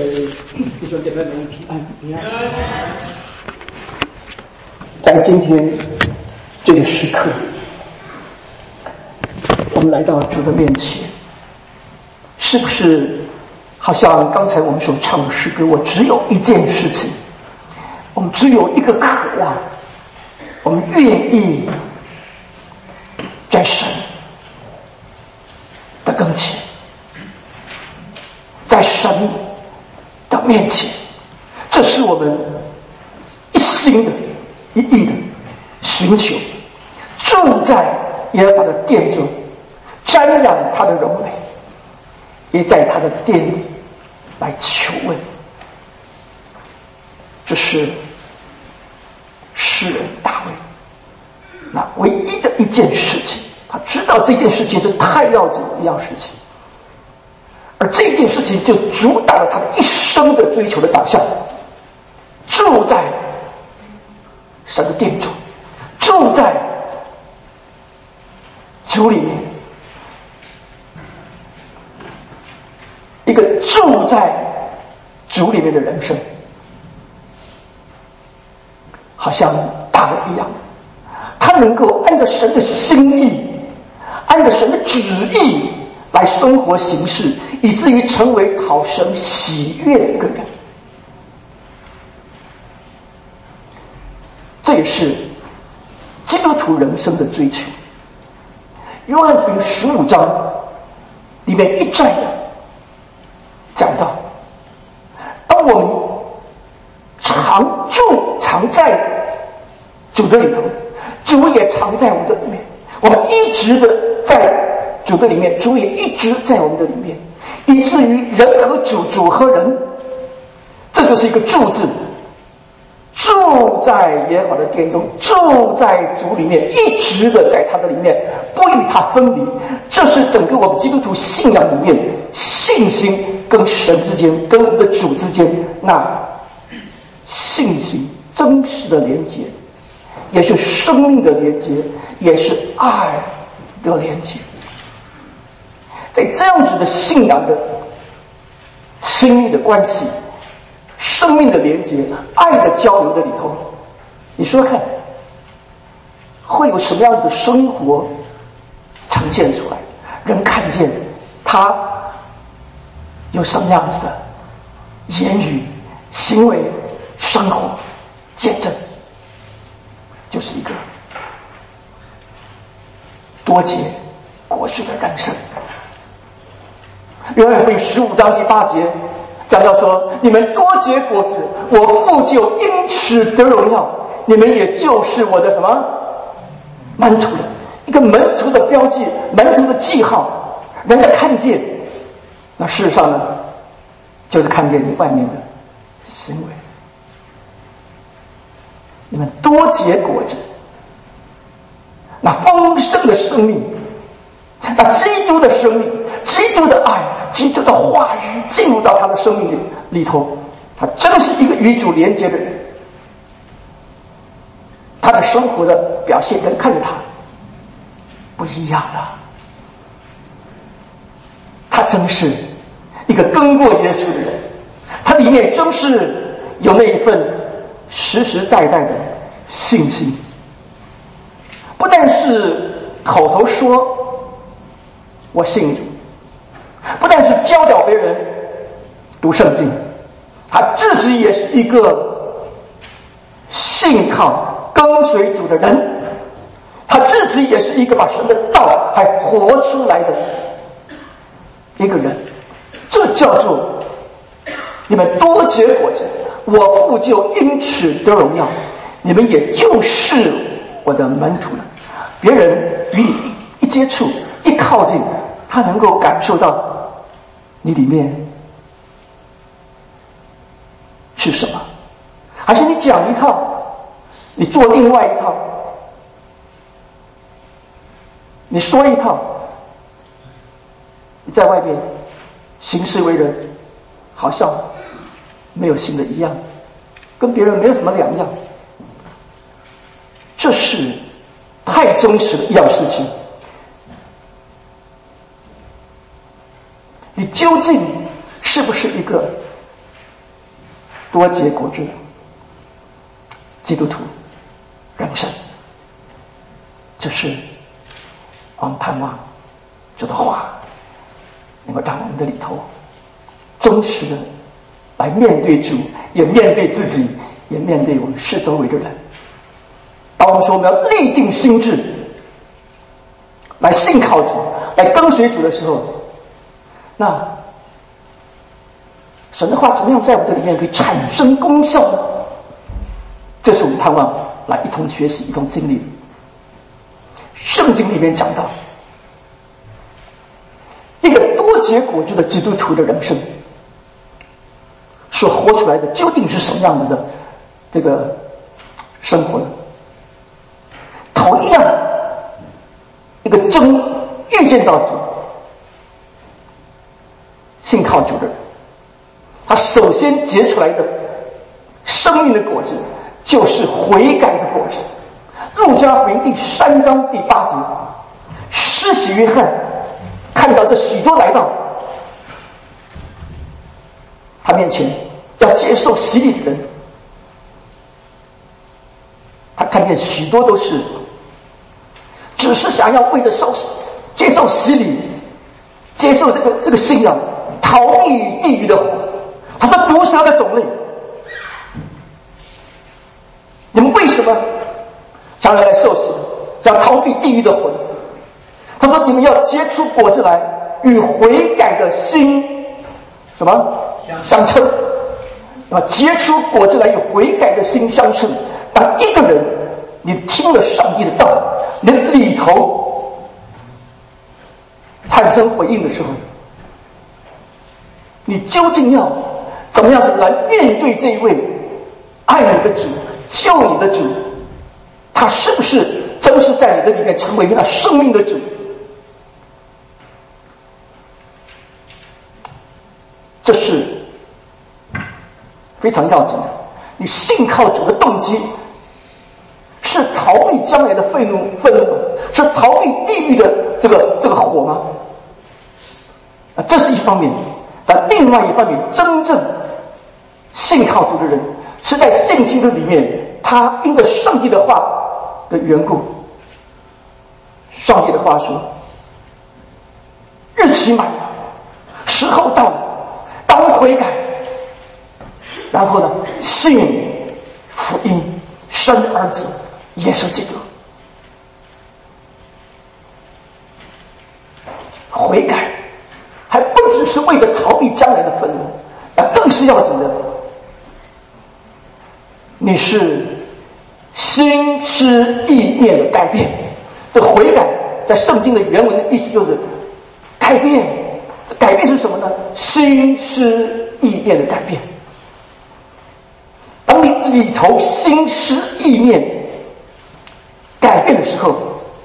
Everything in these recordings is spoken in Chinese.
弟兄姐妹们平安平安。在今天这个时刻，我们来到主的面前，是不是好像刚才我们所唱的诗歌，我只有一件事情，我们只有一个渴望，我们愿意在神的跟前，在神的面前，这是我们一心的一意的寻求，住在耶和华的殿中，瞻仰他的荣美，也在他的殿里来求问。这是诗人大卫那唯一的一件事情，他知道这件事情是太要紧的一样事情，而这件事情就主导了他的一生的追求的导向。住在神的殿中，住在主里面，一个住在主里面的人生，好像大卫一样，他能够按照神的心意，按照神的旨意来生活行事，以至于成为讨神喜悦的一个人。这也是基督徒人生的追求。约翰福音15章里面一再的讲到，当我们常在主的里头，主也常在我们的里面，我们一直的在主的里面，主也一直在我们的里面，以至于人和主，主和人，这就是一个住字。住在耶和华的殿中，住在主里面，一直的在他的里面，不与他分离。这是整个我们基督徒信仰里面信心跟神之间，跟我们的主之间那信心真实的连接，也是生命的连接，也是爱的连接。在这样子的信仰的亲密的关系，生命的连接，爱的交流的里头，你说看会有什么样子的生活呈现出来，人看见他有什么样子的言语行为生活见证，就是一个多结果子的人生。约翰福音15章第8节讲到说，你们多结果子，我父就因此得荣耀，你们也就是我的什么门徒的一个门徒的标记，门徒的记号，人家看见，那事实上呢，就是看见你外面的行为。你们多结果子，那丰盛的生命，那基督的生命，基督的爱，基督的话语进入到他的生命里头，他真是一个与主连接的人。他的生活的表现人看着他不一样了，他真是一个跟过耶稣的人，他里面真是有那一份实实在在的信心，不但是口头说我信主，不但是教导别人读圣经，他自己也是一个信靠跟随主的人，他自己也是一个把神的道还活出来的一个人。这叫做你们多结果子，我父就因此得荣耀，你们也就是我的门徒了。别人与你一接触一靠近，他能够感受到你里面是什么，还是你讲一套，你做另外一套，你说一套，你在外边行事为人好像没有信的一样，跟别人没有什么两样。这是太真实的一样事情。你究竟是不是一个多结果子的基督徒人生。这是我们盼望主的话能够让我们的里头忠实的来面对主，也面对自己，也面对我们四周围的人。当我们说我们要立定心志来信靠主，来跟随主的时候，那神的话怎么样在我们的里面可以产生功效呢？这是我们盼望来一同学习，一同经历。圣经里面讲到一个多结果子的基督徒的人生所活出来的究竟是什么样子的这个生活呢？同样一个真遇见到主信靠主的人，他首先结出来的生命的果子就是悔改的果子。路加福音第3章第8节，施洗约翰看到这许多来到他面前要接受洗礼的人，他看见许多都是只是想要为了接受洗礼，接受这个信仰，逃避地狱的火。他说毒蛇的种类，你们为什么想要来受洗，想逃避地狱的火？他说你们要结出果子来，与悔改的心什么相称。结出果子来与悔改的心相称。当一个人你听了上帝的道，你的里头产生回应的时候，你究竟要怎么样子来面对这一位爱你的主、救你的主？他是不是真是在你的里面成为那生命的主？这是非常要紧的。你信靠主的动机是逃避将来的愤怒吗？是逃避地狱的这个火吗？这是一方面。但另外一方面，真正信靠主的人是在信心的里面，他因着上帝的话的缘故，上帝的话说日期满了，时候到了，当悔改，然后呢信福音，生儿子耶稣基督。悔改还不只是为了逃避将来的愤怒，更是要紧的，你是心思意念的改变。这悔改在圣经的原文的意思就是改变。改变是什么呢？心思意念的改变。当你里头心思意念改变的时候，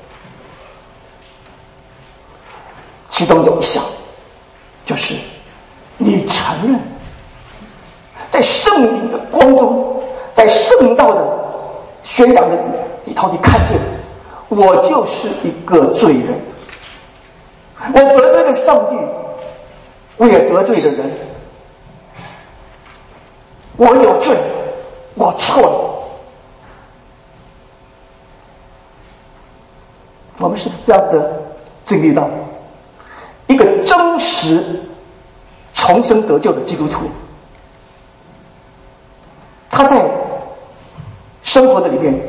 其中有一项就是你承认在圣灵的光中，在圣道的宣讲的里头，你看见我就是一个罪人，我得罪了上帝，我也得罪了人，我有罪，我错了。我们是不是这样子的经历到一个真实重生得救的基督徒，他在生活的里面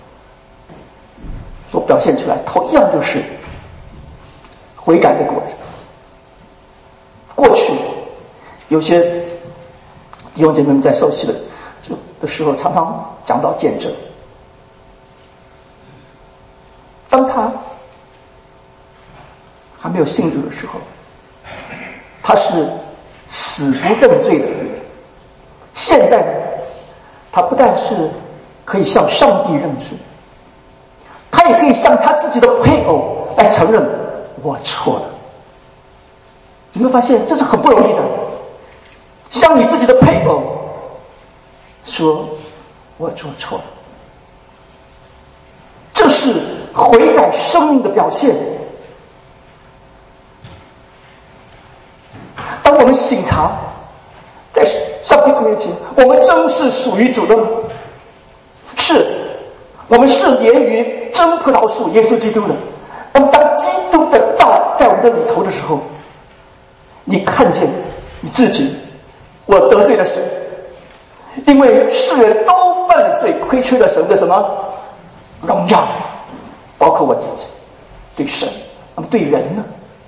所表现出来同样就是悔改的果子。过去有些弟兄姐妹们在受洗的时候常常讲到见证，当他还没有信主的时候，他是死不认罪的人。现在呢，他不但是可以向上帝认罪，他也可以向他自己的配偶来承认我错了。你会发现这是很不容易的，向你自己的配偶说我做错了，这是悔改生命的表现。当我们省察在上弟兄面前，我们真是属于主的吗？是，我们是连于真葡萄树耶稣基督的。那么当基督的道在我们的里头的时候，你看见你自己，我得罪了神，因为世人都犯了罪，亏缺了神的什么荣耀，包括我自己。对神，那么对人呢？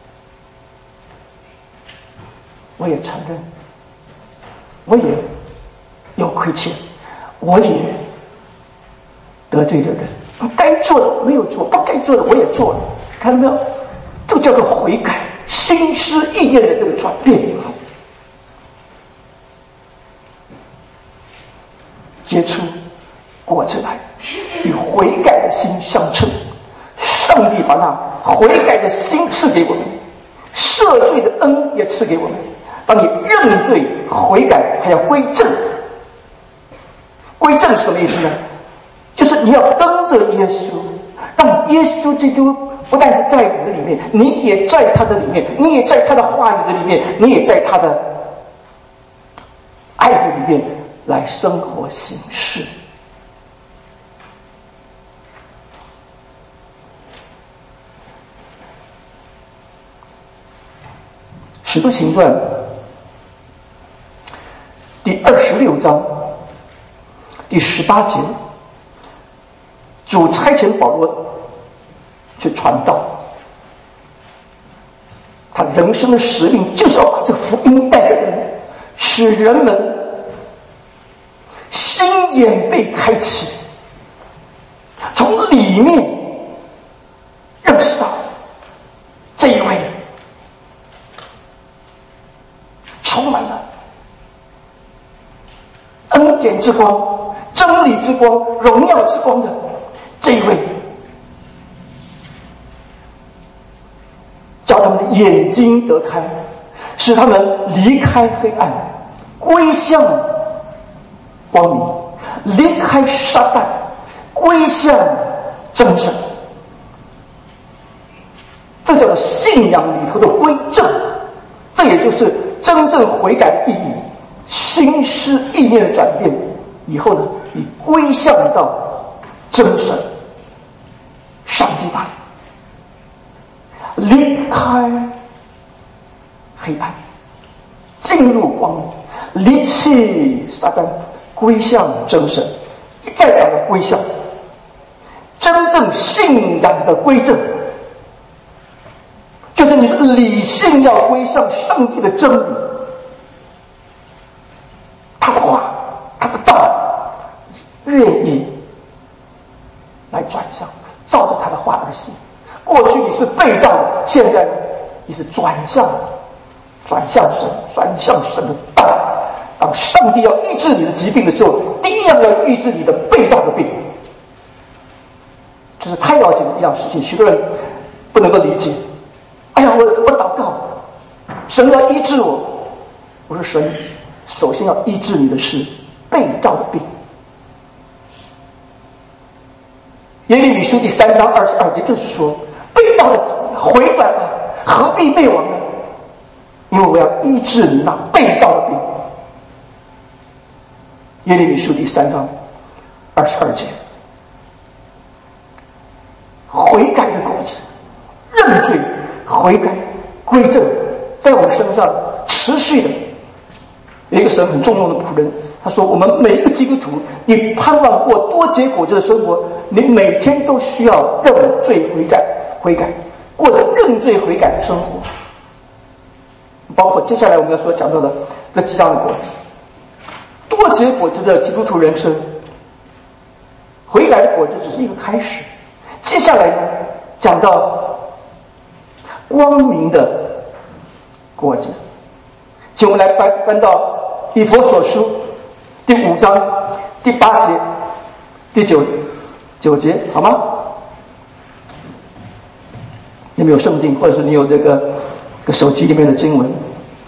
我也承认，我也有亏欠，我也得罪了人，该做的没有做，不该做的我也做了，看到没有？这叫做悔改，心思意念的这个转变，结出果子来，与悔改的心相称。上帝把那悔改的心赐给我们，赦罪的恩也赐给我们。当你认罪悔改，还要归正。归正是什么意思呢？就是你要跟着耶稣，让耶稣基督不但是在你的里面，你也在他的里面，你也在他的话语的里面，你也在他的爱的里面来生活行事。使徒行传第26章第18节，主差遣保罗去传道，他人生的使命就是要把这个福音带给人，使人们心眼被开启，从里面认识到这一位充满了恩典之光、真理之光、荣耀之光的这一位，叫他们的眼睛得开，使他们离开黑暗，归向光明，离开撒旦，归向真神。这叫做信仰里头的归正，这也就是真正悔改的意义。心思意念的转变以后呢，你归向到真神上帝那里，离开黑暗，进入光明，离弃撒旦，归向真神。一再讲的归向，真正信仰的归正，就是你的理性要归向上帝的真理，他的话，他的道，愿意来转向，照着他的话而行。过去你是背道的，现在你是转向神，转向神的道。当上帝要医治你的疾病的时候，第一样要医治你的背道的病，这是太要紧的一样事情。许多人不能够理解。哎呀，我祷告，神要医治我。我说神首先要医治你的是背道的病。耶利米书第3章22节就是说，背道的回转啊，何必灭亡呢？因为我要医治你那背道的病。耶利米书第3章22节，悔改的果子，认罪悔改归正，在我们身上持续的。有一个神很重用的仆人，他说我们每一个基督徒，你盼望过多结果子的生活，你每天都需要认罪悔改，过着认罪悔改的生活。包括接下来我们要所讲到的这几样的果子，多结果子的基督徒人生，悔改的果子只是一个开始。接下来呢，讲到光明的果子，请我们来翻到以弗所书第5章第8节、第9节，好吗？你们有圣经，或者是你有这个手机里面的经文。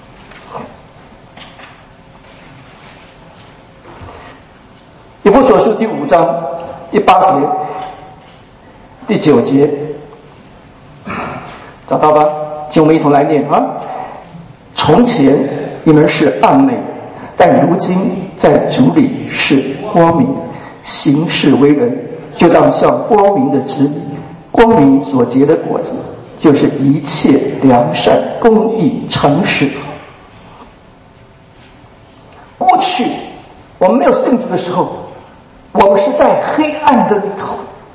以弗所书第5章第8节、第9节，找到吧？请我们一同来念啊！从前你们是暗昧， 但如今在主里是光明的，行事为人就当像光明的子女。光明所结的果子，就是一切良善、公义、诚实。过去我们没有信主的时候，我们是在黑暗的里头。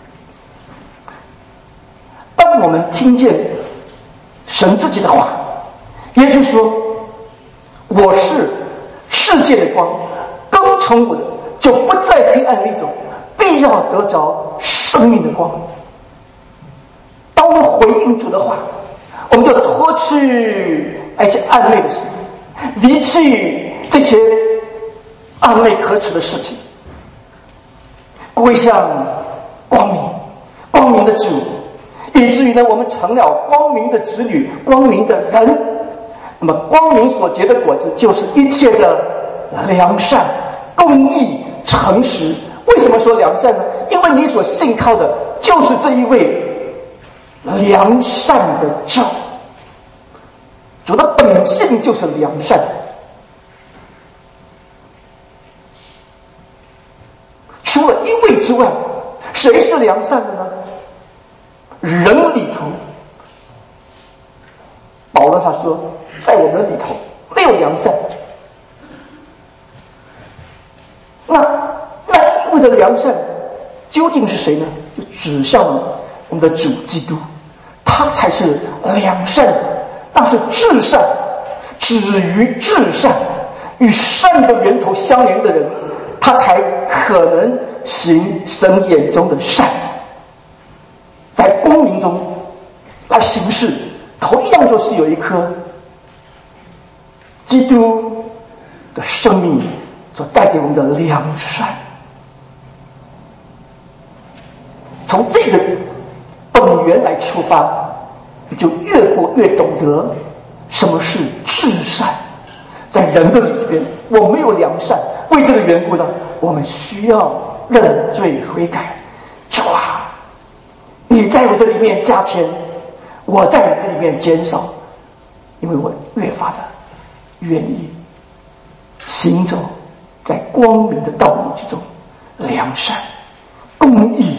当我们听见神自己的话，耶稣说：“我是世界的光，跟从我的就不在黑暗里走，必要得着生命的光。”当我们回应主的话，我们就脱去那些暧昧的事，离弃这些暧昧可耻的事情，归向光明，光明的主，以至于呢，我们成了光明的子女，光明的人。那么，光明所结的果子，就是一切的良善、公义、诚实。为什么说良善呢？因为你所信靠的就是这一位良善的主，主的本性就是良善。除了一位之外，谁是良善的呢？人里头，保罗他说，在我们里头没有良善。那一位的良善究竟是谁呢？就指向了我们的主基督，他才是良善的，那是至善，止于至善，与善的源头相连的人，他才可能行神眼中的善，在光明中来行事。同样就是有一颗基督的生命所带给我们的良善。从这个本源来出发，你就越过越懂得什么是至善。在人的里边，我没有良善，为这个缘故呢，我们需要认罪悔改。主啊，你在我的里面加添，我在你的里面减少，因为我越发的愿意行走在光明的道路之中，良善、公义。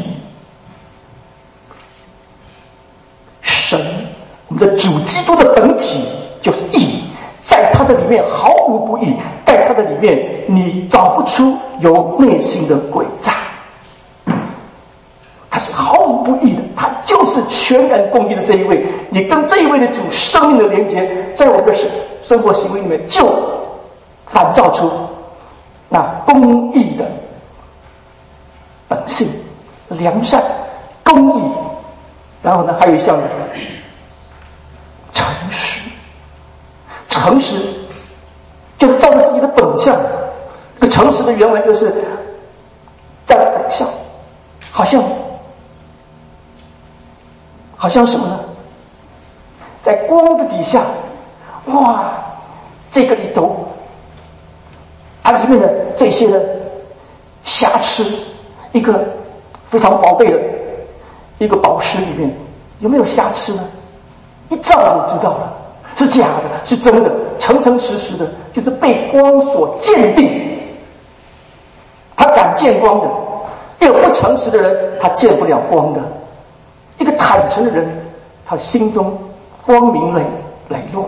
神，我们的主基督的本体就是义，在他的里面毫无不义，在他的里面你找不出有内心的诡诈，他是毫无不义的，他就是全然公义的这一位。你跟这一位的主生命的连接，在我们的生活行为里面就反照出那公义的本性，良善、公义。然后呢，还有一项呢，诚实。诚实就是照着自己的本相。这个诚实的原文就是在本相，好像什么呢？在光的底下，哇，这个里头，它里面的这些的瑕疵，一个非常宝贝的一个宝石里面有没有瑕疵呢？一照就知道了，是假的，是真的，诚诚实实的，就是被光所鉴定。他敢见光的，一个不诚实的人，他见不了光的。一个坦诚的人，他心中光明磊落。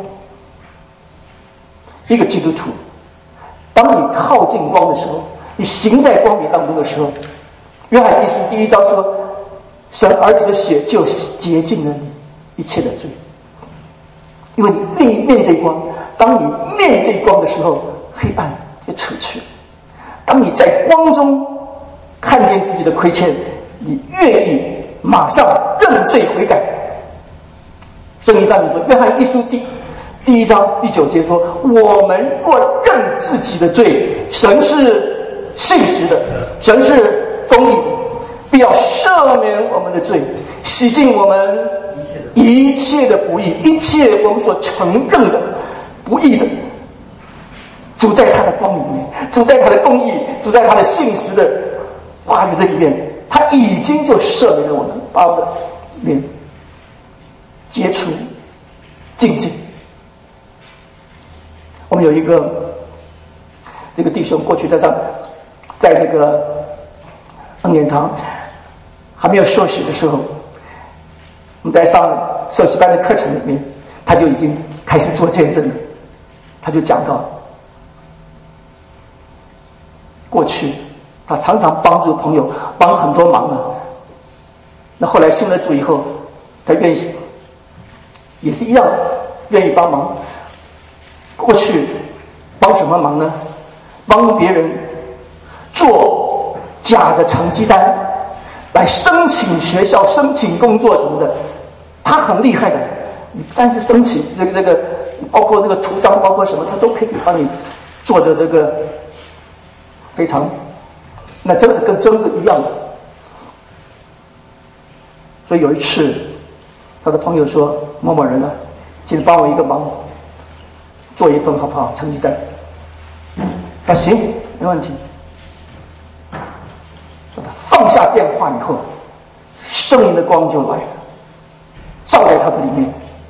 一个基督徒，当你靠近光的时候，你行在光明当中的时候，约翰一书第1章说，神儿子的血就洁净了你一切的罪，因为你愿意面对光。当你面对光的时候，黑暗就除去了。当你在光中看见自己的亏欠，你愿意马上认罪悔改。圣经上面说，约翰一书第1章第9节说，我们若认自己的罪，神是信实的，神是公义的，必要赦免我们的罪，洗净我们一切的不义，一切我们所承认的不义的，主在他的光里面，主在他的公义，主在他的信实的话语的里面，他已经就赦免了我们，把我们里面解除净尽。我们有一个这个弟兄过去在这个恩典堂还没有受洗的时候，我们在上受洗班的课程里面，他就已经开始做见证了。他就讲到，过去他常常帮助朋友，帮很多忙了。那后来信了主以后，他愿意也是一样愿意帮忙。过去帮什么忙呢？帮别人做假的成绩单来申请学校、申请工作什么的。他很厉害的，你不但是申请这个包括那个图章，包括什么，他都可以帮你做的这个非常，那真是跟真的一样的。所以有一次，他的朋友说：“某某人呢，请帮我一个忙，做一份好不好？成绩单。”他行，没问题。放下电话以后，圣灵的光就来了，照在他的里面。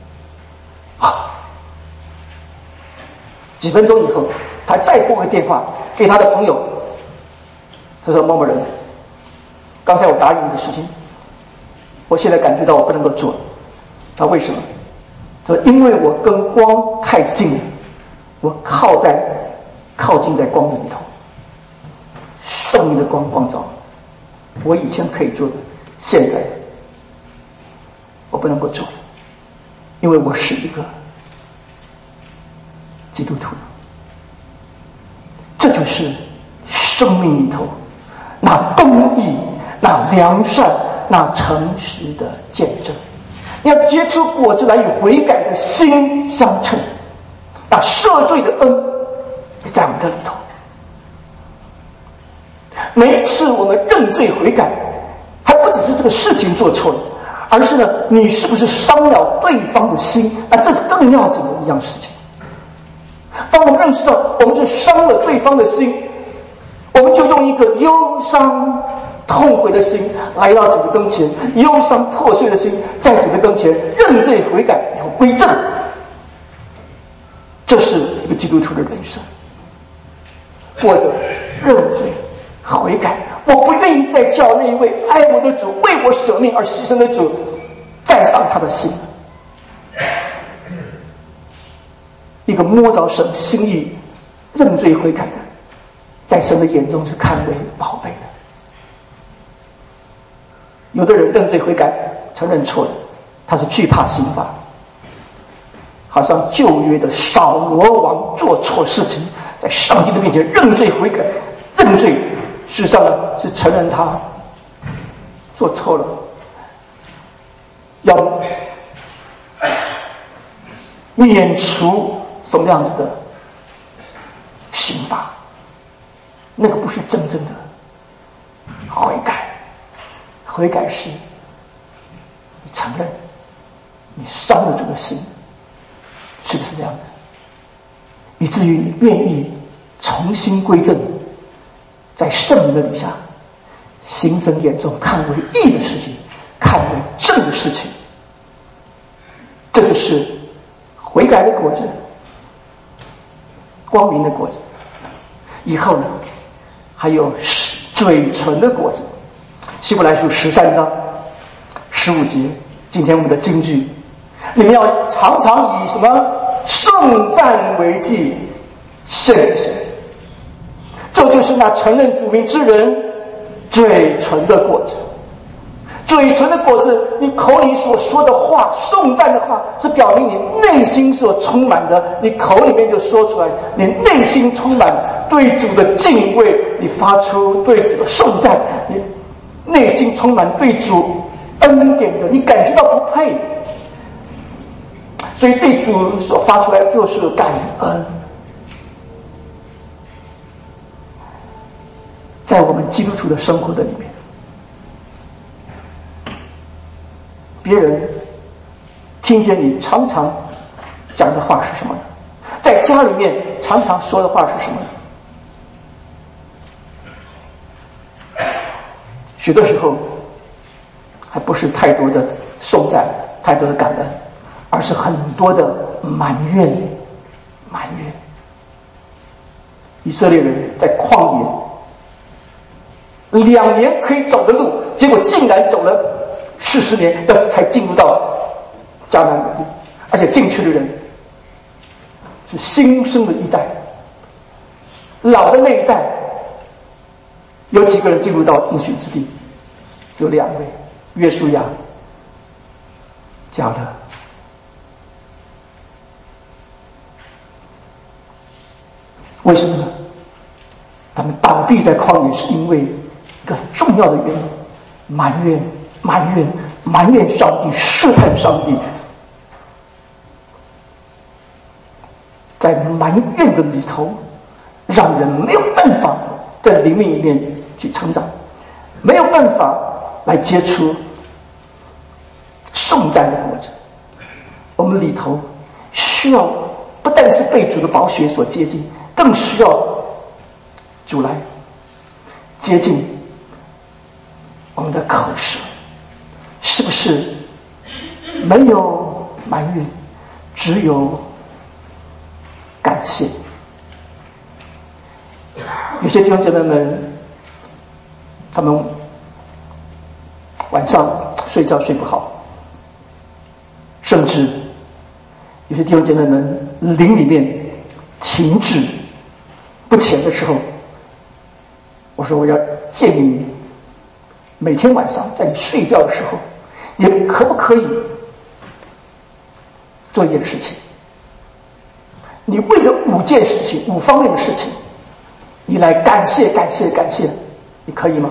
几分钟以后，他再拨个电话给他的朋友，他说：“某某人，刚才我答应你的事情，我现在感觉到我不能够做。”他为什么？他说：“因为我跟光太近了，我靠近在光的里头，圣灵的光光照，我以前可以做的，现在我不能够做了，因为我是一个基督徒。”这就是生命里头那公义、那良善、那诚实的见证。要结出果子来，与悔改的心相称，那赦罪的恩也在我们的里头。每一次我们认罪悔改，还不只是这个事情做错了，而是呢，你是不是伤了对方的心？那这是更要紧的一样事情。当我们认识到我们是伤了对方的心，我们就用一个忧伤痛悔的心来到主的跟前，忧伤破碎的心在主的跟前认罪悔改，以后归正。这是一个基督徒的人生，过着认罪悔改。我不愿意再叫那一位爱我的主、为我舍命而牺牲的主再伤他的心。一个摸着神心意、认罪悔改的，在神的眼中是看为宝贝的。有的人认罪悔改，承认错了，他是惧怕刑罚，好像旧约的扫罗王做错事情，在上帝的面前认罪悔改，认罪，事实上呢是承认他做错了，要免除什么样子的刑罚，那个不是真正的悔改。悔改是你承认你伤了主的心，是不是这样的？以至于你愿意重新归正，在圣灵的底下行神眼中看为义的事情，看为正的事情。这就是悔改的果子，光明的果子。以后呢，还有嘴唇的果子。希伯来书13章15节，今天我们的金句，你们要常常以什么颂赞为祭献给神。这就是那承认主名之人嘴唇的果子。嘴唇的果子，你口里所说的话，颂赞的话，是表明你内心所充满的，你口里面就说出来，你内心充满对主的敬畏，你发出对主的颂赞，你内心充满对主恩典的，你感觉到不配，所以对主所发出来的就是感恩。在我们基督徒的生活的里面，别人听见你常常讲的话是什么呢？在家里面常常说的话是什么呢？许多时候还不是太多的颂赞，太多的感恩，而是很多的埋怨。 以色列人在旷野2年可以走的路，结果竟然走了40年，才进入到迦南美地，而且进去的人是新生的一代，老的那一代有几个人进入到应许之地？只有2位，约书亚、迦勒。为什么呢？他们倒闭在旷野，是因为一个重要的原因：埋怨上帝，试探上帝。在埋怨的里头，让人没有办法在灵命里面去成长，没有办法来接触圣战的过程。我们里头需要不但是被主的宝血所接近，更需要主来接近我们的口舌，是不是没有埋怨，只有感谢？有些弟兄姐妹们，他们晚上睡觉睡不好，甚至有些弟兄姐妹们灵里面停滞不前的时候，我说我要建议你每天晚上在你睡觉的时候，你可不可以做一件事情？你为了5件事情，5方面的事情，你来感谢，你可以吗？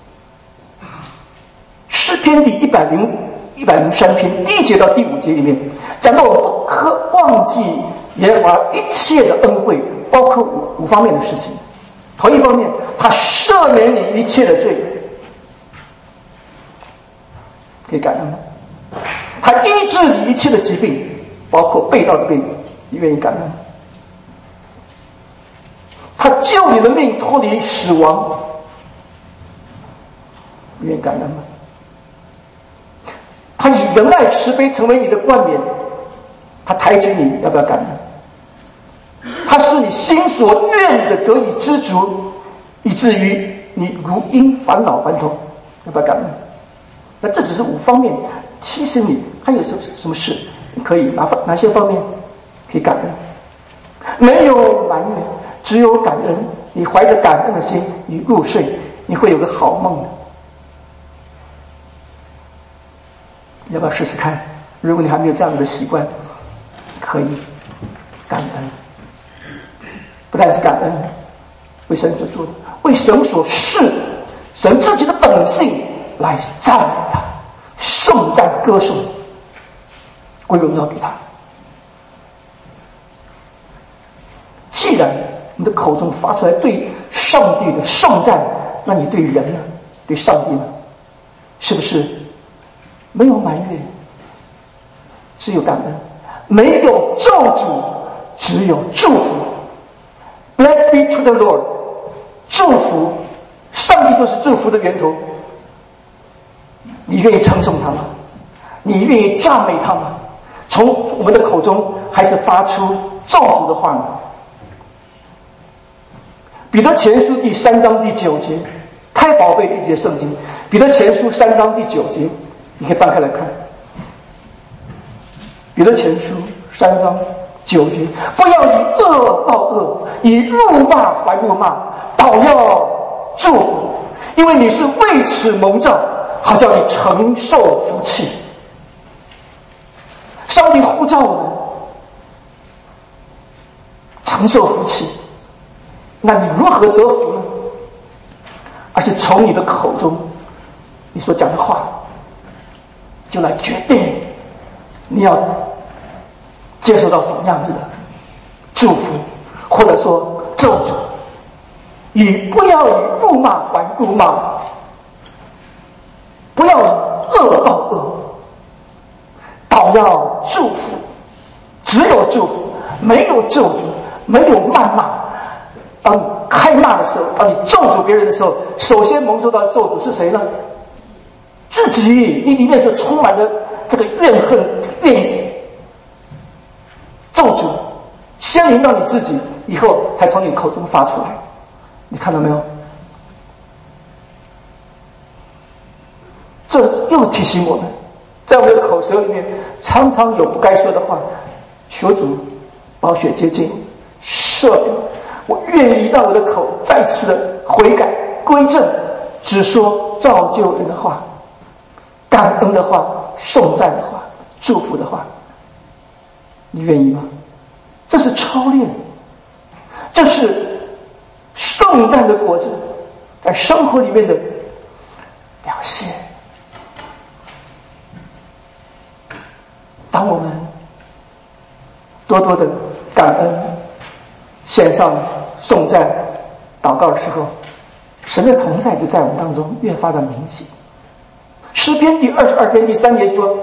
诗篇第103篇第1节到第5节里面讲到，我们不可忘记耶和华一切的恩惠，包括5方面的事情。头一方面，他赦免你一切的罪，可以感恩吗？他医治你一切的疾病，包括背道的病，你愿意感恩吗？他救你的命脱离死亡，你愿意感恩吗？他以仁爱慈悲成为你的冠冕，他抬举你，要不要感恩？他使你心所愿的得以知足，以至于你如因返老还童，要不要感恩？那这只是5方面，其实你还有什么事你可以哪些方面可以感恩？没有埋怨，只有感恩。你怀着感恩的心，你入睡，你会有个好梦的。要不要试试看？如果你还没有这样的习惯，可以感恩。不但是感恩，为神所做的，为神所示，神自己的本性来赞美他，颂赞歌颂，归荣耀给他。既然你的口中发出来对上帝的颂赞，那你对人呢？对上帝呢？是不是没有埋怨，只有感恩；没有咒诅，只有祝福。Blessed be to the Lord， 祝福，上帝就是祝福的源头。你愿意称颂他吗？你愿意赞美他吗？从我们的口中还是发出咒诅的话呢？彼得前书第3章第9节，太宝贝的一节圣经。彼得前书3章第9节，你可以翻开来看。彼得前书3章9节，不要以恶报恶，以辱骂还辱骂，倒要祝福，因为你是为此蒙召，好叫你承受福气。上帝呼召我们承受福气，那你如何得福呢？而是从你的口中，你所讲的话，就来决定你要接受到什么样子的祝福，或者说咒诅。不要以辱骂还辱骂，不要以恶报恶，倒要祝福。只有祝福，没有咒诅，没有谩骂。当你开骂的时候，当你咒诅别人的时候，首先蒙受到的咒诅是谁呢？自己。你里面就充满了这个怨恨、怨言、咒诅、 先临到你自己，以后才从你口中发出来。你看到没有？这又提醒我们，在我们的口舌里面常常有不该说的话，求主宝血洁净赦免，我愿意让我的口再次的悔改归正，只说造就人的话，感恩的话，颂赞的话，祝福的话。你愿意吗？这是操练，这是颂赞的果子在生活里面的表现。当我们多多的感恩、献上颂赞、祷告的时候，神的同在就在我们当中越发的明显。诗篇第22篇第3节说：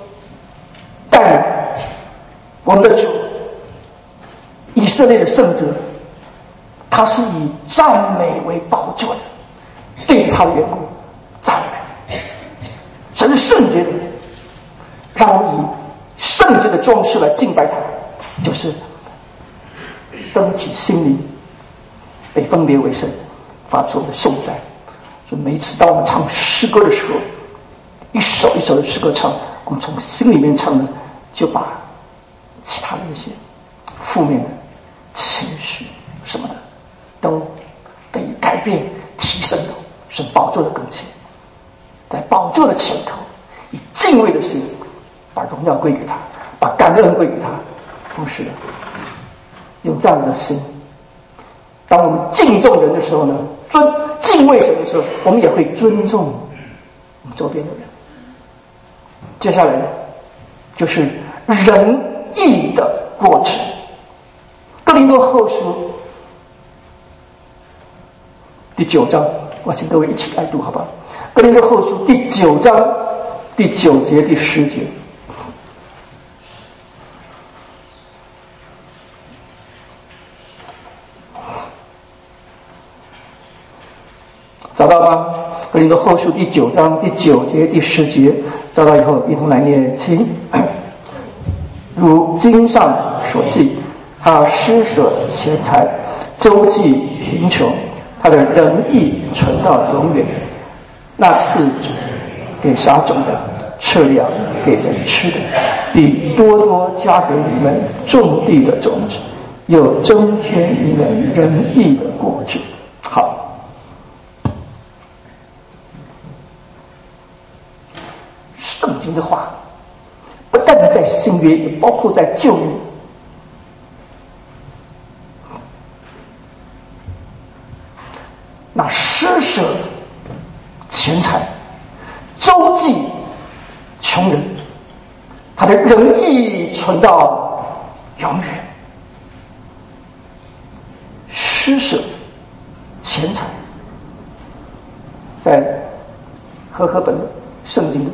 但我们的主以色列的圣者，他是以赞美为宝座的，对他的缘故赞美。神是圣洁的，让我们以圣洁的装饰来敬拜他，就是升起心灵，被分别为圣，发出的颂赞。所以每一次当我们唱诗歌的时候，一首一首的诗歌唱，我们从心里面唱的，就把其他的那些负面的情绪什么的都得以改变提升到神宝座的跟前，在宝座的前头，以敬畏的心把荣耀归给他，把感恩归给他，同时用这样的心，当我们敬重人的时候呢，敬畏神的时候，我们也会尊重我们周边的人。接下来就是仁义的果子。哥林多后书第9章，我请各位一起来读好不好？哥林多后书第9章第9节第10节。找到吗？哥林多后书第9章第9节第10节，找到以后一同来念，请。如经上所记，他施舍钱财，周济贫穷，他的仁义存到永远。那赐给撒种的，赐粮给人吃的，必多多加给你们种地的种子，又增添你们仁义的果子。好，圣经的话不但在新约，也包括在旧约。那施舍钱财，周济穷人，他的仁义存到永远。施舍钱财，在和合本圣经的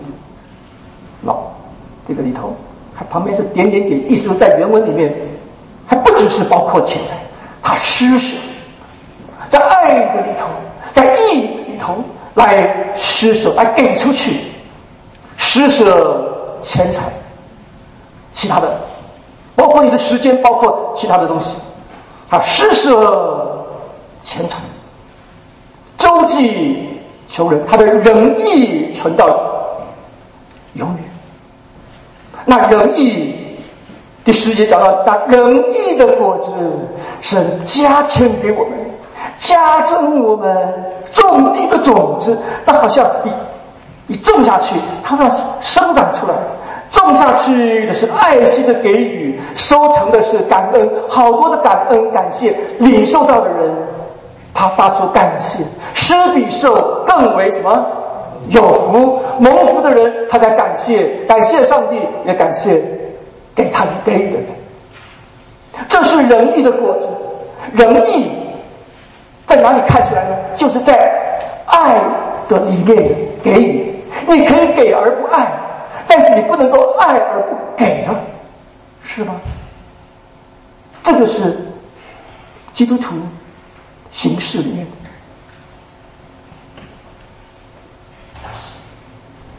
这个里头，还旁边是点点点，意思是在原文里面还不只是包括钱财，他施舍，在爱的里头，在义里头来施舍，来给出去，施舍钱财，其他的包括你的时间，包括其他的东西，他施舍钱财，周济穷人，他的仁义存到永远。那仁义第10节讲到，那仁义的果子，神加添给我们，加增我们种地的种子。那好像你种下去，它要生长出来，种下去的是爱心的给予，收成的是感恩，好多的感恩感谢，领受到的人他发出感谢，施比受更为什么有福，蒙福的人他在感谢上帝，也感谢给他给予的人。这是仁义的果子。仁义在哪里看出来呢？就是在爱的里面给予。你可以给而不爱，但是你不能够爱而不给了，是吗？这个是基督徒形式里面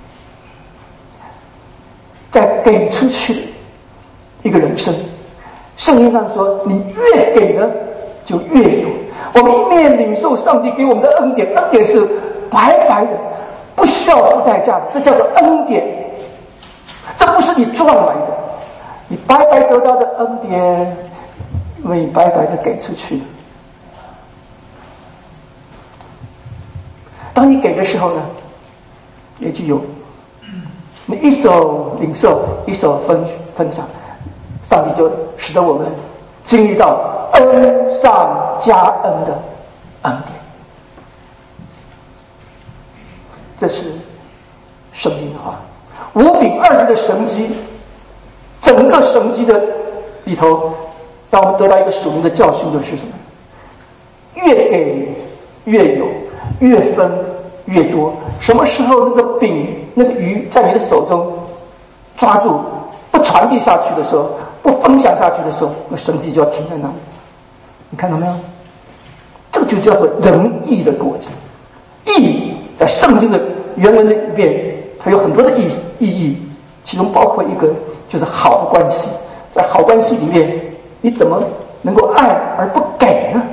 在给出去的一个人生， 圣经上说，你越给呢，就越有。我们一面领受上帝给我们的恩典，恩典是白白的，不需要付代价的，这叫做恩典。这不是你赚来的，你白白得到的恩典，因为你白白的给出去的。当你给的时候呢，也就有，你一手领受，一手分享，上帝就使得我们经历到恩上加恩的恩典。这是圣经的话，5饼2鱼的神迹，整个神迹的里头，让我们得到一个属灵的教训，就是什么？越给越有，越分越多。什么时候那个饼、那个鱼在你的手中抓住，不传递下去的时候，不分享下去的时候，那神迹就要停在那里。你看到没有？这个就叫做仁义的果子。义在圣经的原文里面，它有很多的意义，其中包括一个就是好的关系。在好关系里面，你怎么能够爱而不给呢？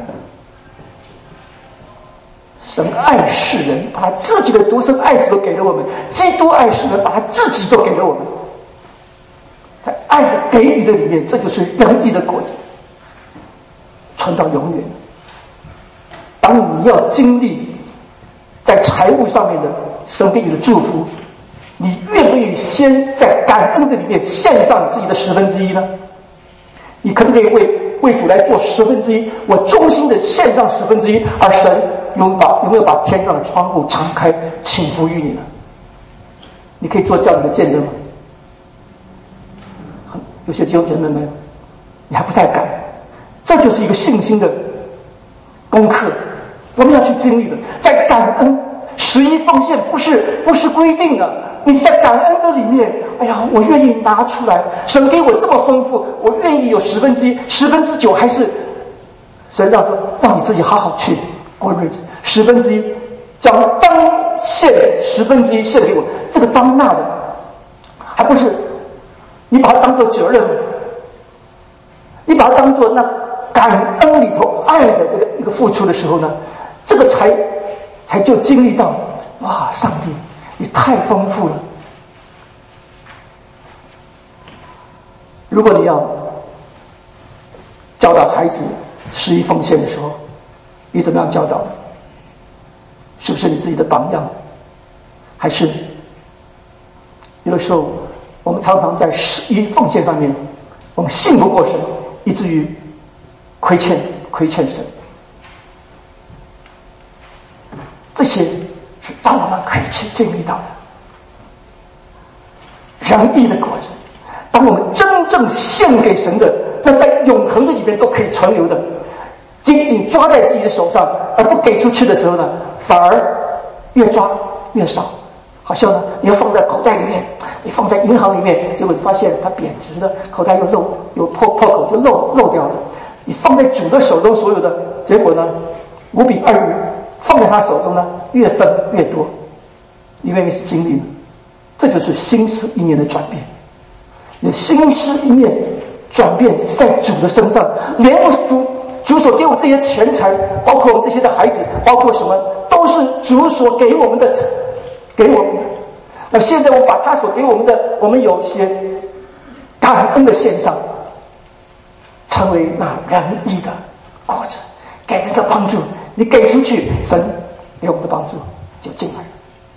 神爱世人，把他自己的独生爱子都给了我们；基督爱世人，把他自己都给了我们。在爱的给予的里面，这就是仁义的果子，存到永远。当你要经历在财务上面的神给你的祝福，你愿不愿意先在感恩的里面献上你自己的1/10呢？你可不可以为主来做1/10？我衷心的献上1/10，而神有没有把天上的窗户敞开，倾福于你呢？你可以做这样的见证吗？有些弟兄姐妹们，你还不太敢，这就是一个信心的功课，我们要去经历的。在感恩11奉献不是规定的，你在感恩的里面，哎呀，我愿意拿出来，神给我这么丰富，我愿意有1/10，9/10还是神让你自己好好去过日子。1/10将当献1/10献给我，这个当纳的，还不是你把它当作责任，你把它当作那感恩里头爱的这个一个付出的时候呢，这个才就经历到，哇，上帝你太丰富了。如果你要教导孩子11奉献的时候，你怎么样教导？是不是你自己的榜样？还是有的时候我们常常在11奉献上面，我们信不过神，以至于亏欠神。这些是让我们可以去经历到的仁义的果子。当我们真正献给神的，那在永恒的里面都可以存留的，紧紧抓在自己的手上而不给出去的时候呢，反而越抓越少。好像呢，你要放在口袋里面，你放在银行里面，结果你发现它贬值了，口袋有破口就漏掉了。你放在主的手中所有的，结果呢，5饼2鱼放在他手中呢，越分越多。你愿意去经历呢？这就是心思意念的转变。你心思意念转变在主的身上，连我主所给我这些钱财，包括我们这些的孩子，包括什么，都是主所给我们的。那现在我把他所给我们的，我们有些感恩的献上，成为那仁义的果子，给人的帮助。你给出去，神给我们的帮助就进来了。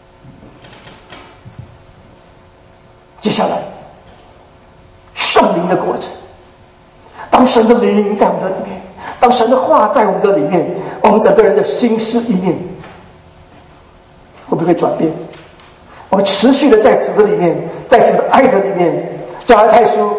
接下来，圣灵的果子。当神的灵在我们的里面，当神的话在我们的里面，我们整个人的心思意念会不会转变？我们持续的在主的里面，在主的爱的里面。加拉太书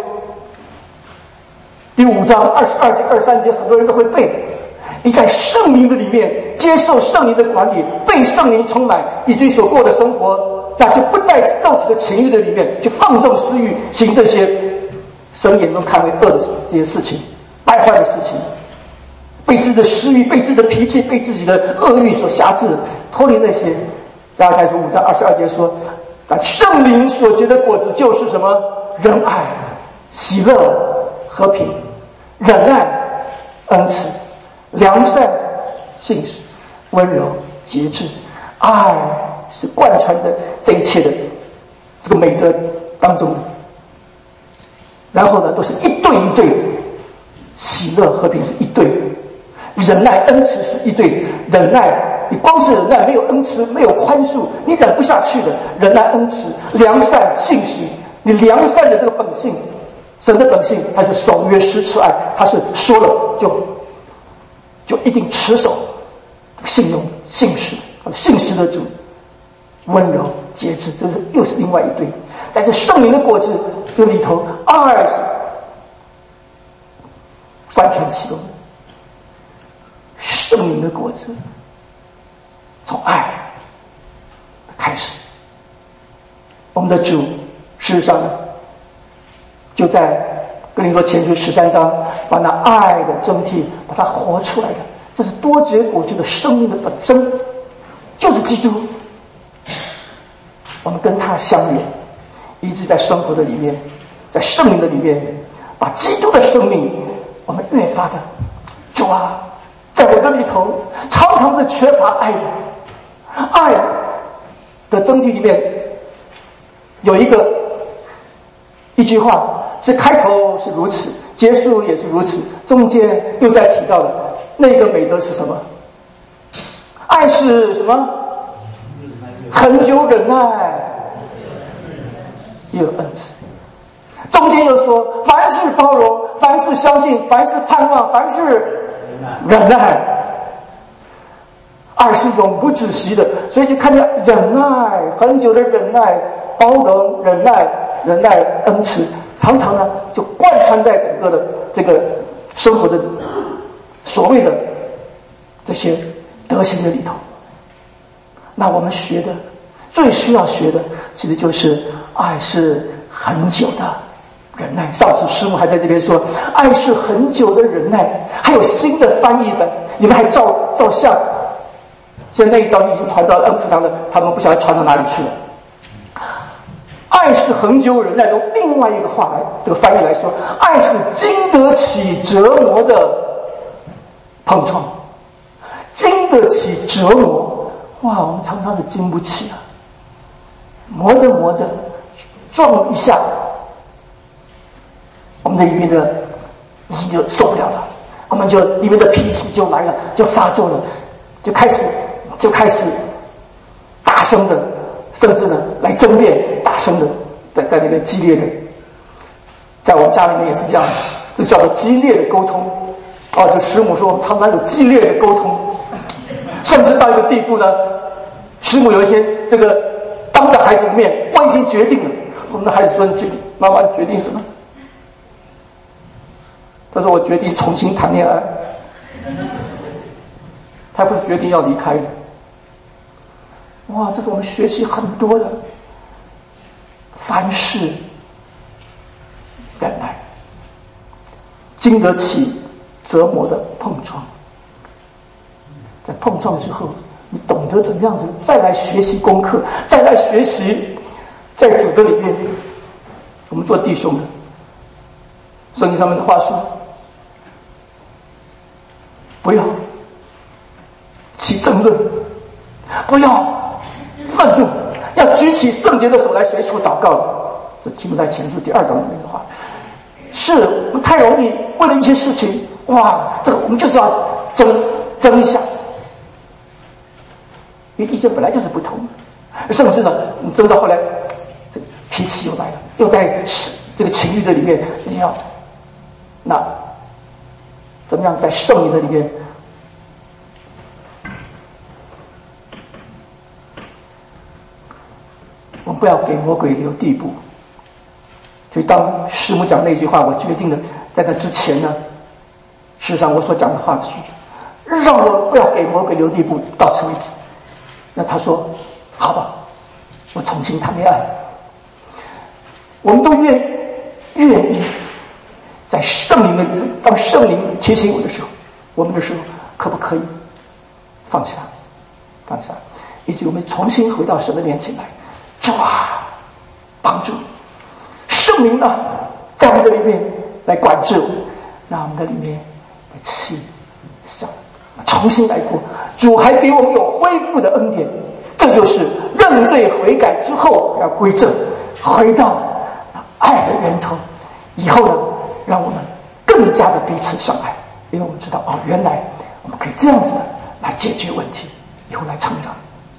第5章22节、23节，很多人都会背。你在圣灵的里面接受圣灵的管理，被圣灵充满，以至于所过的生活，那就不在肉体的情欲的里面去放纵私欲，行这些神眼中看为恶的这些事情，败坏的事情，被自己的私欲、被自己的脾气、被自己的恶欲所辖制，脱离那些。加拉太书5章22节说，但圣灵所结的果子就是什么？仁爱、喜乐、和平。 忍耐、恩慈、良善、信实、温柔、节制。爱是贯穿着这一切的这个美德当中的。然后呢，都是一对一对的，喜乐和平是一对的，忍耐恩慈是一对的。忍耐，你光是忍耐没有恩慈，没有宽恕，你忍不下去的。忍耐恩慈、良善、信实，你良善的这个本性，神的本性，他是守约施慈爱，他是说了就一定持守信用、信实，信实的主，温柔、节制，这是又是另外一对。在这圣灵的果子这里头，爱是完全启动的。圣灵的果子从爱开始。我们的主事实上呢，就在哥林多前书13章把那爱的真谛把它活出来的。这是多结果子的生命的本身，就是基督。我们跟他相连，一直在生活的里面，在圣灵的里面，把基督的生命我们越发的主啊，在我的里头常常是缺乏爱的。爱的真谛里面有一句话，是开头是如此，结束也是如此，中间又在提到的那个美德是什么？爱是什么？恒久忍耐，也有恩慈。中间又说，凡事包容，凡事相信，凡事盼望，凡事忍耐。爱是永不止息的，所以就看见忍耐，很久的忍耐，包容、忍耐、恩慈，常常呢就贯穿在整个的这个生活的所谓的这些德行的里头。那我们学的最需要学的，其实就是爱是很久的忍耐。上次师母还在这边说，爱是很久的忍耐，还有新的翻译本，你们还照相。现在那一招已经传到恩福堂了，他们不晓得传到哪里去了。爱是恒久忍耐，用另外一个话来这个翻译来说，爱是经得起折磨的碰撞，经得起折磨。哇，我们常常是经不起啊，磨着磨着，撞一下，我们的里面的心就受不了了，我们就里面的脾气就来了，就发作了，就开始大声的，甚至呢来争辩，大声的在那边激烈的，在我们家里面也是这样，这叫做激烈的沟通。就师母说我们常常有激烈的沟通，甚至到一个地步呢，师母有一天这个当着孩子的面，我已经决定了。我们的孩子说：“你决定，妈妈你决定什么？”他说：“我决定重新谈恋爱。”他不是决定要离开的。哇，这是我们学习很多的，凡事忍耐，经得起折磨的碰撞。在碰撞之后，你懂得怎么样子再来学习功课，再来学习在主的里面。我们做弟兄的，圣经上面的话说，不要起争论，不要愤怒，要举起圣洁的手来随处祷告。这提摩太前书2章里面的话，是我们太容易为了一些事情，哇，这个我们就是要争一下，因为意见本来就是不同的，甚至呢，你争到后来，这个脾气又来了，又在这个情欲的里面，你要那怎么样在圣灵的里面？我们不要给魔鬼留地步。所以当师母讲那句话，我决定了在那之前呢，事实上我所讲的话是让我不要给魔鬼留地步，到此为止。那他说好吧，我重新谈恋爱。我们都愿意在圣灵的当圣灵提醒我的时候，我们的时候可不可以放下，以及我们重新回到神的面前来。主啊，帮助圣灵啊，在我们的里面来管制我， 让我们的里面的气消，重新来过。主还给我们有恢复的恩典，这就是认罪悔改之后要归正，回到爱的源头。以后呢，让我们更加的彼此相爱，因为我们知道原来我们可以这样子的来解决问题，以后来成长。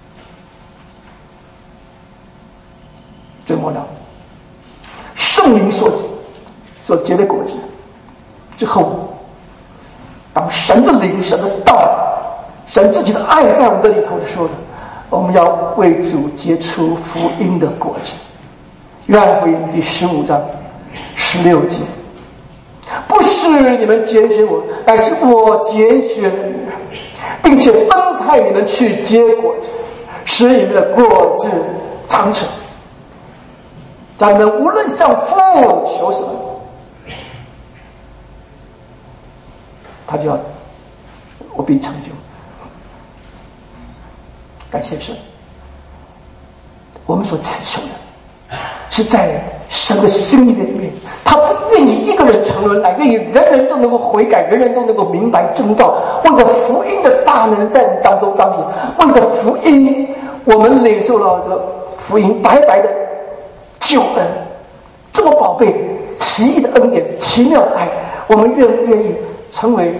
最末了，圣灵所结的果子之后，当神的灵、神的道、神自己的爱在我们的里头的时候呢，我们要为主结出福音的果子。约翰福音第15章16节，不是你们拣选我，乃是我拣选你们，并且分派你们去结果子，使你们的果子长成。咱们无论向父求什么，他就要我必成就。感谢神，我们所祈求的是在神的心里面，他不愿意一个人沉沦，乃愿意人人都能够悔改，人人都能够明白正道，为了福音的大能在我们当中彰显，为了福音，我们领受了这福音白白的救恩，这么宝贝奇异的恩典，奇妙的爱，我们愿不愿意成为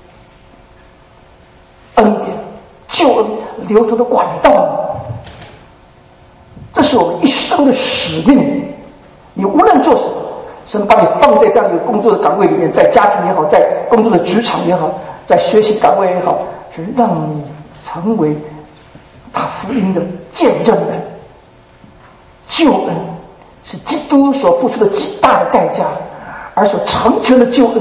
恩典救恩流通的管道呢？这是我们一生的使命。你无论做什么，神把你放在这样一个工作的岗位里面，在家庭也好，在工作的职场也好，在学习岗位也好，是让你成为他福音的见证人。救恩是基督所付出的极大的代价而所成全的救恩。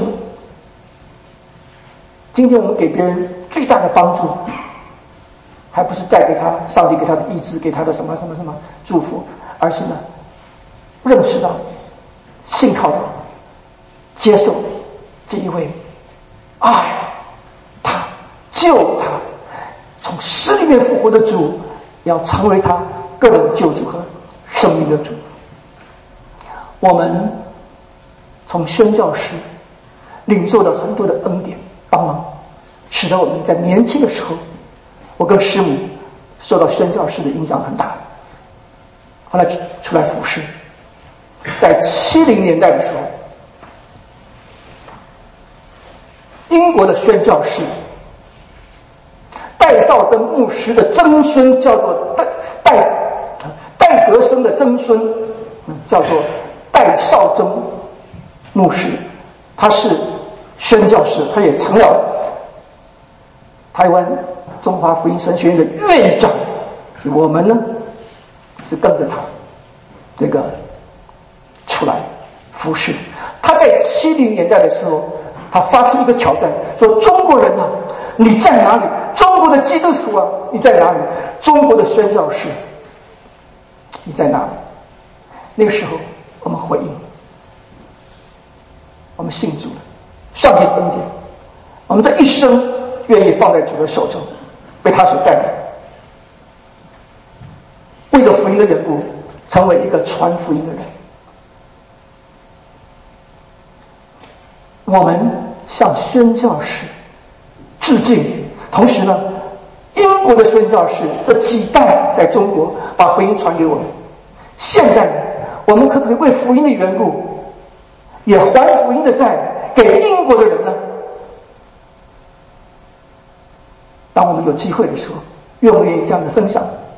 今天我们给别人最大的帮助，还不是带给他上帝给他的医治，给他的什么什么什么祝福，而是呢认识到信靠的接受这一位爱他救他从死里面复活的主，要成为他个人的救主和生命的主。我们从宣教师领受了很多的恩典帮忙，使得我们在年轻的时候，我跟师母受到宣教师的影响很大，后来出来服侍。在70年代的时候，英国的宣教师戴绍珍牧师的曾孙叫做戴德生的曾孙叫做戴绍珍牧师，他是宣教师，他也成了台湾中华福音神学院的院长。我们呢是跟着他这个出来服侍。他在70年代的时候，他发出一个挑战，说中国人啊，你在哪里？中国的基督徒啊，你在哪里？中国的宣教士你在哪里？那个时候我们回应，我们信主了，上帝的恩典，我们这一生愿意放在主的手中，被他所带领，为着福音的缘故，成为一个传福音的人。我们向宣教士致敬，同时呢，英国的宣教士这几代在中国把福音传给我们。现在呢，我们可不可以为福音的缘故，也还福音的债给英国的人呢？当我们有机会的时候，愿不愿意这样子分享？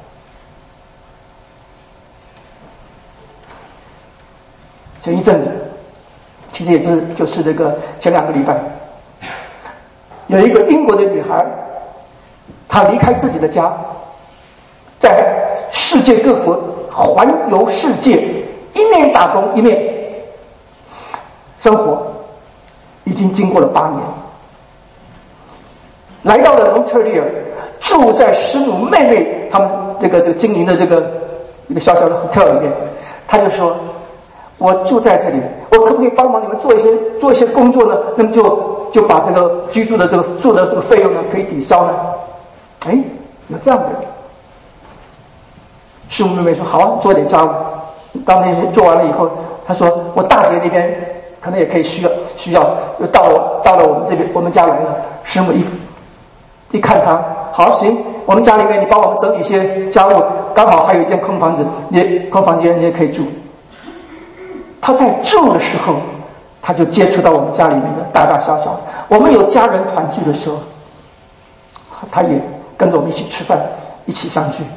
前一阵子，其实也就是这个前2个礼拜，有一个英国的女孩，她离开自己的家，在世界各国环游世界，一面打工一面生活，已经经过了8年，来到了蒙特利尔，住在师母妹妹他们这个经营的一个小小的 hotel 里面。她就说，我住在这里，我可不可以帮忙你们做一些工作呢？那么就把这个居住的住的这个费用呢可以抵消呢？哎，有这样的人。师母妹妹说好啊，做点家务。当那些做完了以后，她说我大姐那边可能也可以需要，就到了我们这边，我们家来了，师母一看他，好行，我们家里面你帮我们整理一些家务，刚好还有一间空房子，空房间你也可以住。他在住的时候，他就接触到我们家里面的大大小小，我们有家人团聚的时候，他也跟着我们一起吃饭，一起相聚。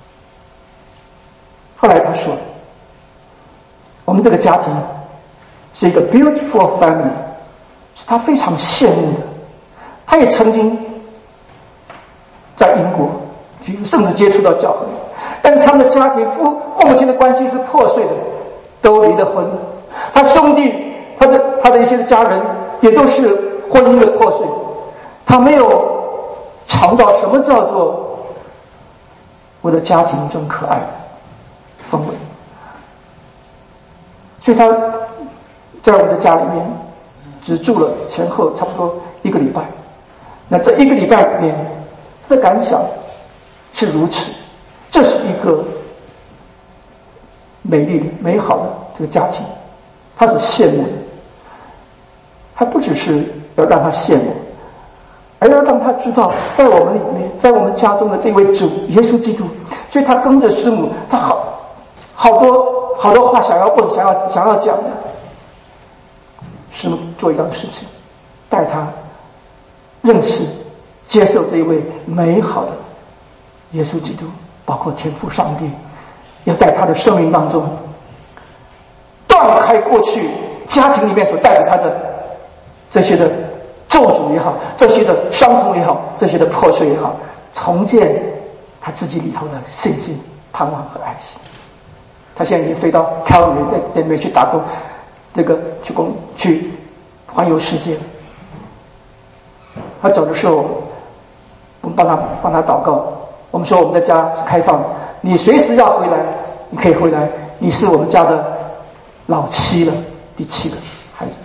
后来他说，我们这个家庭是一个 beautiful family， 是他非常羡慕的。他也曾经在英国甚至接触到教会，但是他们的家庭父母亲的关系是破碎的，都离了婚。他兄弟他的一些家人也都是婚姻的破碎，他没有尝到什么叫做我的家庭中可爱的氛围，所以他在我们的家里面只住了前后差不多1个礼拜。那这1个礼拜里面，他的感想是如此，这是一个美丽的美好的这个家庭，他所羡慕的还不只是要让他羡慕，而要让他知道在我们里面，在我们家中的这位主耶稣基督。所以他跟着师母，他好多话想要问，想要讲的。师母做一样事情，带他认识接受这一位美好的耶稣基督，包括天父上帝，要在他的生命当中断开过去家庭里面所带给他的这些的咒诅也好，这些的伤痛也好，这些的破碎也好，重建他自己里头的信心、盼望和爱心。他现在已经飞到凯尔在那边去打工，去环游世界。他走的时候，我们帮他祷告。我们说我们的家是开放的，你随时要回来，你可以回来。你是我们家的老7了，第7个孩子。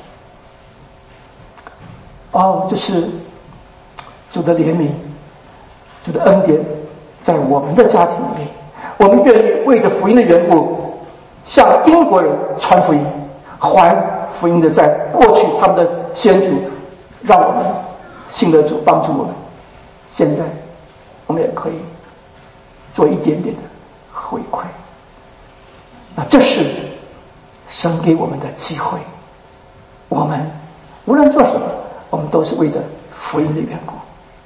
这是主的怜悯，主的恩典，在我们的家庭里面，我们愿意为着福音的缘故，向英国人传福音，还福音的在过去他们的先祖让我们信得主，帮助我们。现在我们也可以做一点点的回馈。那这是神给我们的机会，我们无论做什么，我们都是为着福音的缘故。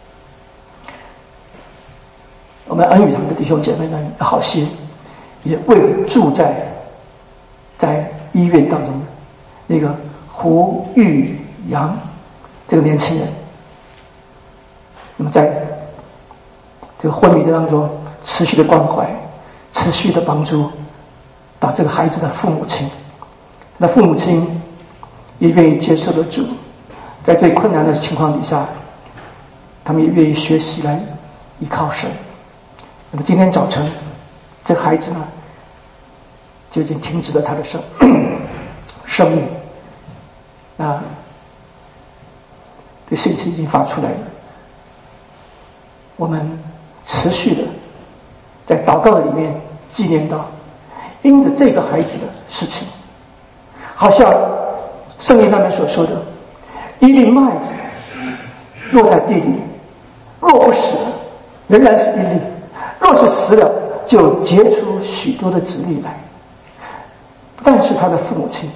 我们恩语堂的弟兄姐妹们好些也为了住在医院当中的那个胡玉阳这个年轻人，那么在这个昏迷的当中持续的关怀，持续的帮助，把这个孩子的父母亲，那父母亲也愿意接受了主，在最困难的情况底下，他们也愿意学习来依靠神。那么今天早晨，这孩子呢，就已经停止了他的生命。那这信息已经发出来了，我们持续的在祷告的里面纪念到，因着这个孩子的事情，好像圣经上面所说的，一粒麦子落在地里，若不死了，仍然是一粒；若是死了，就结出许多的子粒来。但是他的父母亲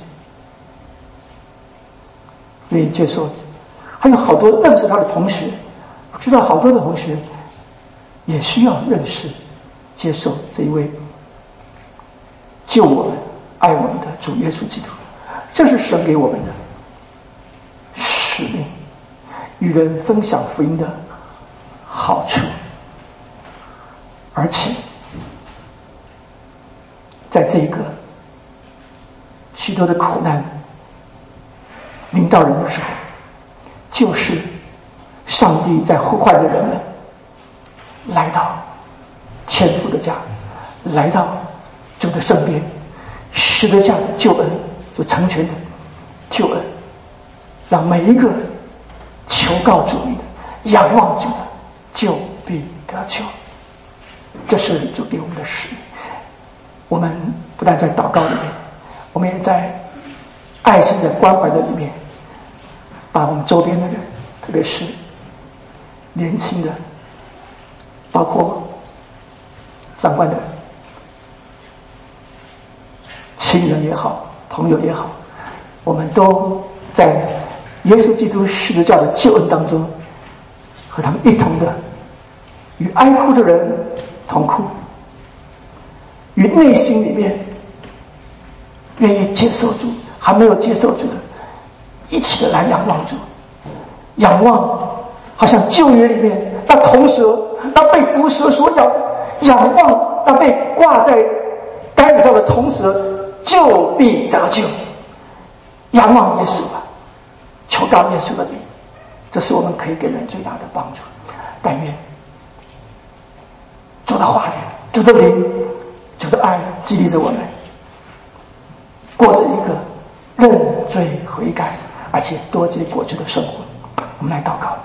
愿意接受，还有好多认识他的同学，我知道好多的同学也需要认识接受这一位救我们爱我们的主耶稣基督。这是神给我们的使命，与人分享福音的好处。而且在这个许多的苦难临到人的时候，就是上帝在呼唤的人们来到天父的家，来到主的身边，十字架的救恩所成全的救恩，让每一个求告主的、仰望主的，就必得救。这是主给我们的使命。我们不但在祷告里面，我们也在爱心的关怀的里面，把我们周边的人，特别是年轻的，包括相关的亲人也好，朋友也好，我们都在耶稣基督十字架的救恩当中，和他们一同的与哀哭的人同哭，与内心里面愿意接受主还没有接受主的，一起的来仰望主，仰望好像旧约里面那铜蛇，那被毒蛇所咬的，仰望那被挂在杆子上的铜蛇，就必得救。仰望耶稣吧，求告耶稣的名，这是我们可以给人最大的帮助。但愿主的话语、主的灵、主的爱激励着我们，过着一个认罪悔改而且多结果子的生活。我们来祷告。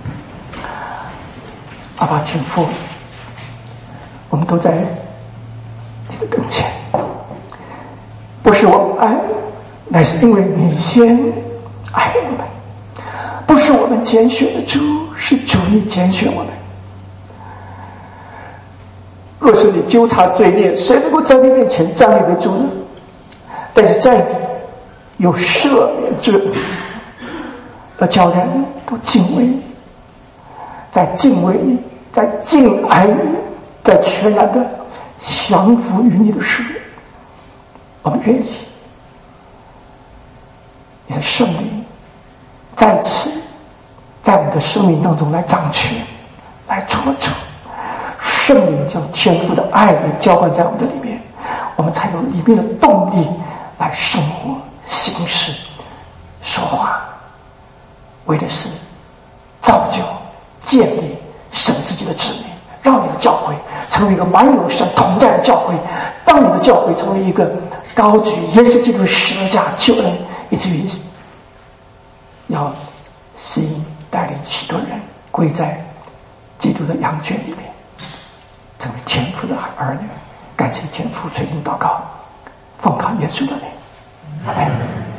阿爸天父，我们都在你的跟前，不是我们爱，乃是因为你先爱我们；不是我们拣选的主，是主你拣选我们。若是你纠察罪孽，谁能够在你面前站立得住呢？但是在你有赦免之恩，要叫人都敬畏你，在敬畏你，在敬爱你，在全然的降服于你的时候，我们愿意你的圣灵再次在我们的生命当中来掌权，来做主。圣灵将天父的爱也浇灌在我们的里面，我们才有里面的动力来生活、行事、说话，为的是造就、建立神自己的子民，让你的教会成为一个满有神同在的教会。当你的教会成为一个高举耶稣基督十字架救恩，以至于要吸引带领许多人归在基督的羊圈里面，成为天父的儿女。感谢天父垂听祷告，奉靠耶稣的名，阿门。